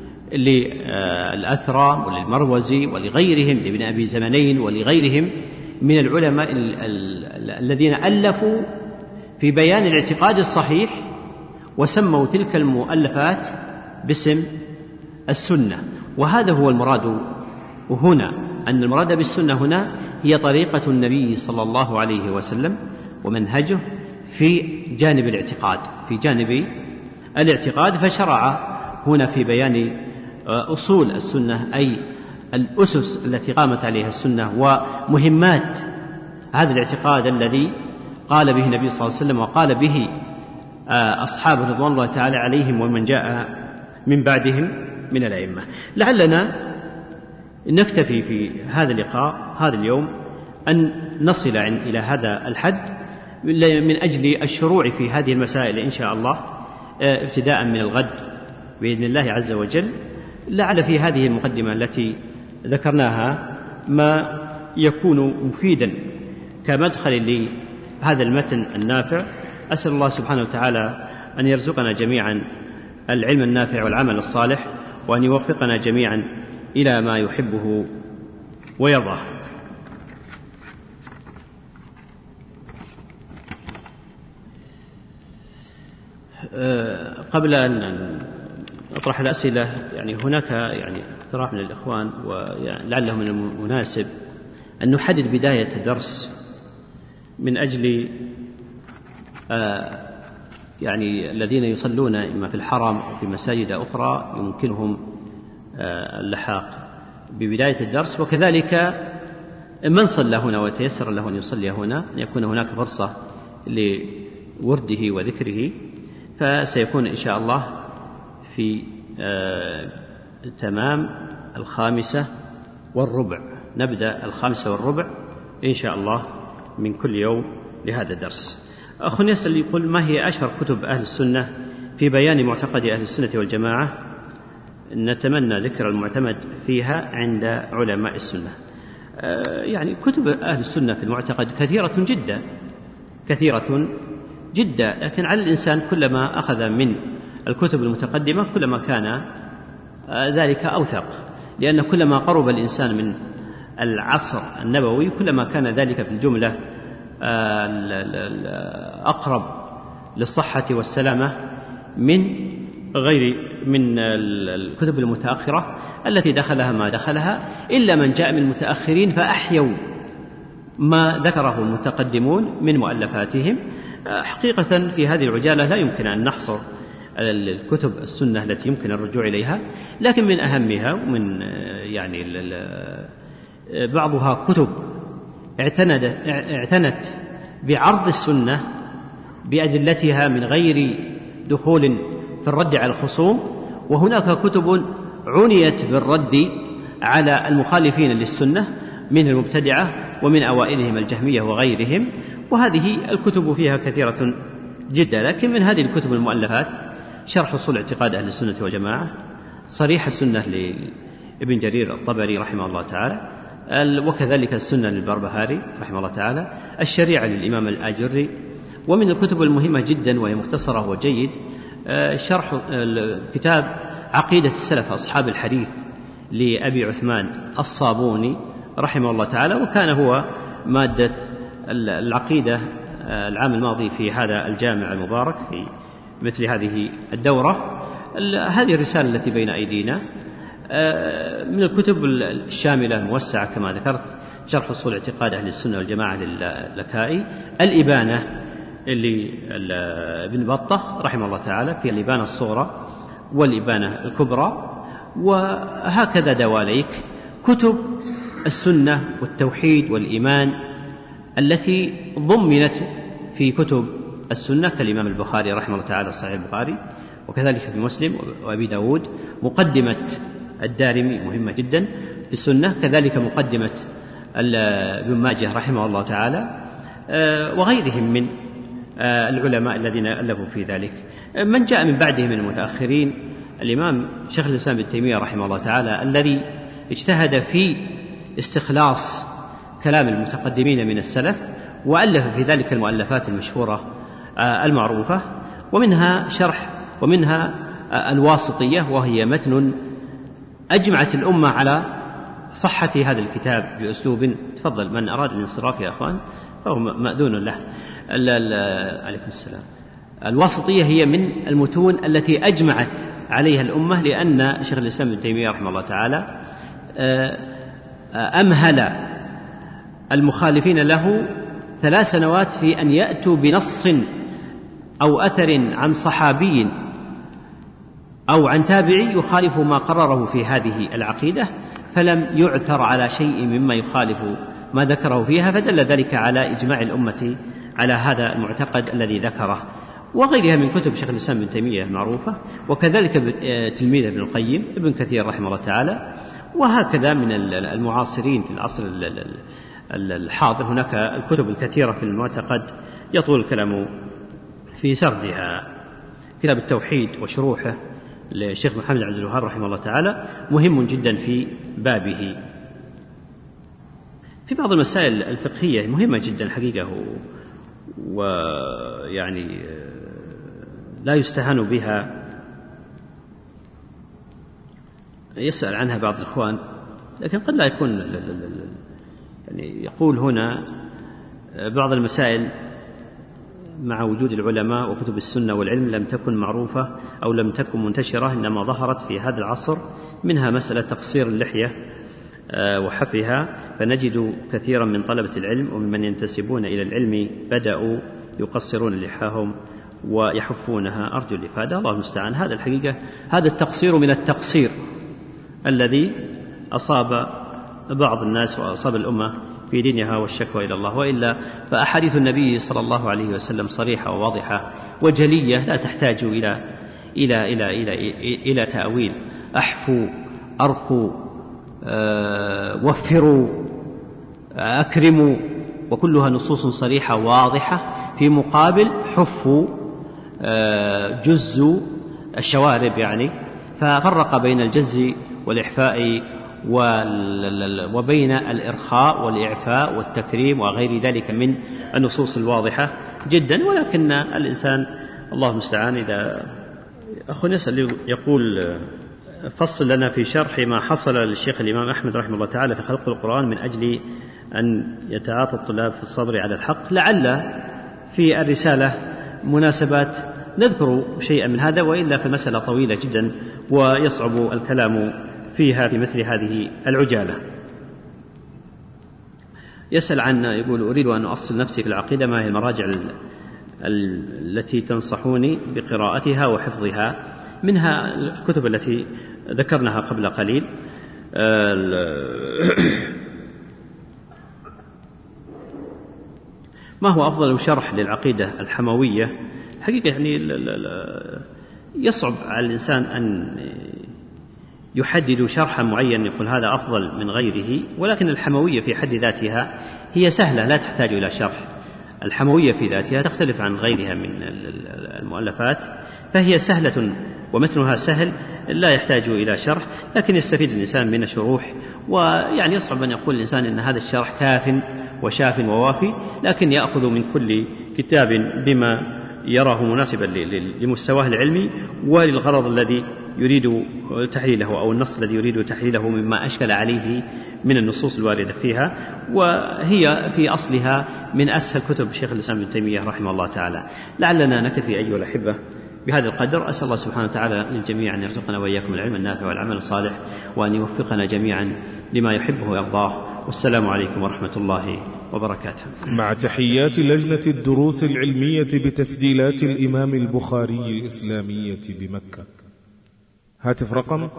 للأثرى وللمروزي ولغيرهم، لابن أبي زمنين ولغيرهم من العلماء الذين ألفوا في بيان الاعتقاد الصحيح، وسموا تلك المؤلفات باسم السنة. وهذا هو المراد هنا، أن المراد بالسنة هنا هي طريقة النبي صلى الله عليه وسلم ومنهجه في جانب الاعتقاد، في جانب الاعتقاد. فشرع هنا في بيان أصول السنة، أي الأسس التي قامت عليها السنة ومهمات هذا الاعتقاد الذي قال به النبي صلى الله عليه وسلم وقال به أصحابه رضوان الله تعالى عليهم ومن جاء من بعدهم من الأئمة. لعلنا نكتفي في هذا اللقاء هذا اليوم أن نصل إلى هذا الحد من أجل الشروع في هذه المسائل إن شاء الله ابتداء من الغد بإذن الله عز وجل. لعل في هذه المقدمة التي ذكرناها ما يكون مفيدا كمدخل لهذا المتن النافع. أسأل الله سبحانه وتعالى أن يرزقنا جميعا العلم النافع والعمل الصالح، وأن يوفقنا جميعا إلى ما يحبه ويرضاه. قبل أن أطرح الأسئلة هناك اقتراح من الإخوان ولعله من المناسب أن نحدد بداية الدرس من أجل الذين يصلون إما في الحرم أو في مساجد أخرى يمكنهم اللحاق ببداية الدرس، وكذلك من صلى هنا وتيسر له أن يصلي هنا أن يكون هناك فرصة لورده وذكره. فسيكون إن شاء الله في تمام 5:15 نبدأ 5:15 إن شاء الله من كل يوم لهذا الدرس. أخ يسأل يقول: ما هي أشهر كتب أهل السنة في بيان معتقد أهل السنة والجماعة نتمنى ذكر المعتمد فيها عند علماء السنة. يعني كتب أهل السنة في المعتقد كثيرة جدا، لكن على الإنسان كلما أخذ من الكتب المتقدمة كلما كان ذلك أوثق، لأن كلما قرب الإنسان من العصر النبوي كلما كان ذلك في الجملة أقرب للصحة والسلامة من الكتب المتأخرة التي دخلها ما دخلها، إلا من جاء من المتأخرين فأحيوا ما ذكره المتقدمون من مؤلفاتهم. حقيقة في هذه العجالة لا يمكن أن نحصر الكتب السنة التي يمكن الرجوع إليها، لكن من أهمها ومن يعني بعضها كتب اعتنت بعرض السنة بأدلتها من غير دخول في الرد على الخصوم، وهناك كتب عنيت بالرد على المخالفين للسنة من المبتدعة ومن أوائلهم الجهمية وغيرهم، وهذه الكتب فيها كثيرة جدا. لكن من هذه الكتب المؤلفات شرح أصول اعتقاد أهل السنة والجماعة، صريح السنة لابن جرير الطبري رحمه الله تعالى، وكذلك السنة للبربهاري رحمه الله تعالى، الشريعة للإمام الآجري. ومن الكتب المهمة جدا وهي مختصرة وجيد شرح كتاب عقيدة السلف أصحاب الحديث لأبي عثمان الصابوني رحمه الله تعالى، وكان هو مادة العقيدة العام الماضي في هذا الجامع المبارك في مثل هذه الدورة. هذه الرسالة التي بين أيدينا من الكتب الشاملة الموسعة كما ذكرت شرح أصول اعتقاد أهل السنة والجماعة لللكائي، الإبانة لابن بطة رحمه الله تعالى في الإبانة الصغرى والإبانة الكبرى، وهكذا دواليك كتب السنة والتوحيد والإيمان التي ضمنت في كتب السنة كالإمام البخاري رحمه الله تعالى صحيح البخاري، وكذلك في مسلم وأبي داود. مقدمة الدارمي مهمة جدا في السنة، كذلك مقدمة ابن ماجه رحمه الله تعالى وغيرهم من العلماء الذين ألفوا في ذلك. من جاء من بعده من المتأخرين الإمام شيخ الإسلام ابن تيمية رحمه الله تعالى الذي اجتهد في استخلاص كلام المتقدمين من السلف، وألف في ذلك المؤلفات المشهورة المعروفة، ومنها الواسطية، وهي متن أجمعت الأمة على صحة هذا الكتاب بأسلوب. تفضل من أراد الانصراف يا أخوان فهو مأذون له. عليكم السلام. الواسطية هي من المتون التي أجمعت عليها الأمة، لأن شيخ الإسلام ابن تيمية رحمه الله تعالى أمهل المخالفين له 3 سنوات في أن يأتوا بنص أو أثر عن صحابي أو عن تابعي يخالف ما قرره في هذه العقيدة، فلم يعثر على شيء مما يخالف ما ذكره فيها، فدل ذلك على إجماع الأمة على هذا المعتقد الذي ذكره. وغيرها من كتب شيخ الإسلام ابن تيمية المعروفة، وكذلك تلميذ ابن القيم ابن كثير رحمه الله تعالى، وهكذا من المعاصرين في العصر الحاضر. هناك الكتب الكثيرة في المعتقد يطول الكلام في سردها. كتاب التوحيد وشروحه للشيخ محمد عبد الوهاب رحمه الله تعالى مهم جدا في بابه. في بعض المسائل الفقهية مهمة جدا حقيقة، ويعني لا يستهان بها، يسأل عنها بعض الإخوان، لكن قد لا يكون يعني يقول هنا بعض المسائل مع وجود العلماء وكتب السنة والعلم لم تكن معروفة أو لم تكن منتشرة، إنما ظهرت في هذا العصر، منها مسألة تقصير اللحية وحفها، فنجد كثيرا من طلبة العلم وممن ينتسبون إلى العلم بدأوا يقصرون لحاهم ويحفونها. أرجو الإفادة، الله المستعان. هذا الحقيقة هذا التقصير من التقصير الذي أصاب بعض الناس وأصاب الأمة في دينها والشكوى إلى الله، وإلا فأحاديث النبي صلى الله عليه وسلم صريحة وواضحة وجلية لا تحتاج إلى تأويل. أحفوا، أرخوا، وفروا، أكرموا، وكلها نصوص صريحة واضحة. في مقابل حفوا، جزوا الشوارب يعني ففرق بين الجز والإحفاء وبين الإرخاء والإعفاء والتكريم وغير ذلك من النصوص الواضحة جدا. ولكن الإنسان الله المستعان. إذا أخ يسأل يقول فصل لنا في شرح ما حصل للشيخ الإمام أحمد رحمه الله تعالى في خلق القرآن من أجل أن يتعاطى الطلاب في الصبر على الحق. لعل في الرسالة مناسبات نذكر شيئا من هذا، وإلا فمسألة طويلة جدا ويصعب الكلام فيها في مثل هذه العجالة. يسأل عن يقول أريد أن أؤصل نفسي في العقيدة، ما هي المراجع التي تنصحوني بقراءتها وحفظها؟ منها الكتب التي ذكرناها قبل قليل. ما هو أفضل شرح للعقيدة الحموية؟ حقيقة يعني يصعب على الإنسان أن يحدد شرحا معين يقول هذا أفضل من غيره، ولكن الحموية في حد ذاتها هي سهلة لا تحتاج إلى شرح. الحموية في ذاتها تختلف عن غيرها من المؤلفات، فهي سهلة ومتنها سهل لا يحتاج إلى شرح، لكن يستفيد الإنسان من الشروح. ويعني يصعب أن يقول الإنسان إن هذا الشرح كاف وشاف ووافي، لكن يأخذ من كل كتاب بما يراه مناسبا لمستواه العلمي وللغرض الذي يريد تحليله أو النص الذي يريد تحليله مما أشكل عليه من النصوص الواردة فيها. وهي في أصلها من أسهل كتب شيخ الإسلام ابن تيمية رحمه الله تعالى. لعلنا نكتفي أيها الأحبة بهذا القدر. أسأل الله سبحانه وتعالى للجميع أن يرزقنا وإياكم العلم النافع والعمل الصالح، وأن يوفقنا جميعا لما يحبه ويرضاه. والسلام عليكم ورحمة الله وبركاته. مع تحيات لجنة الدروس العلمية بتسجيلات الإمام البخاري الإسلامية بمكة. هاتف رقم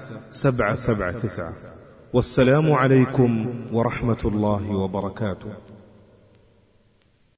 54957779. والسلام عليكم ورحمة الله وبركاته.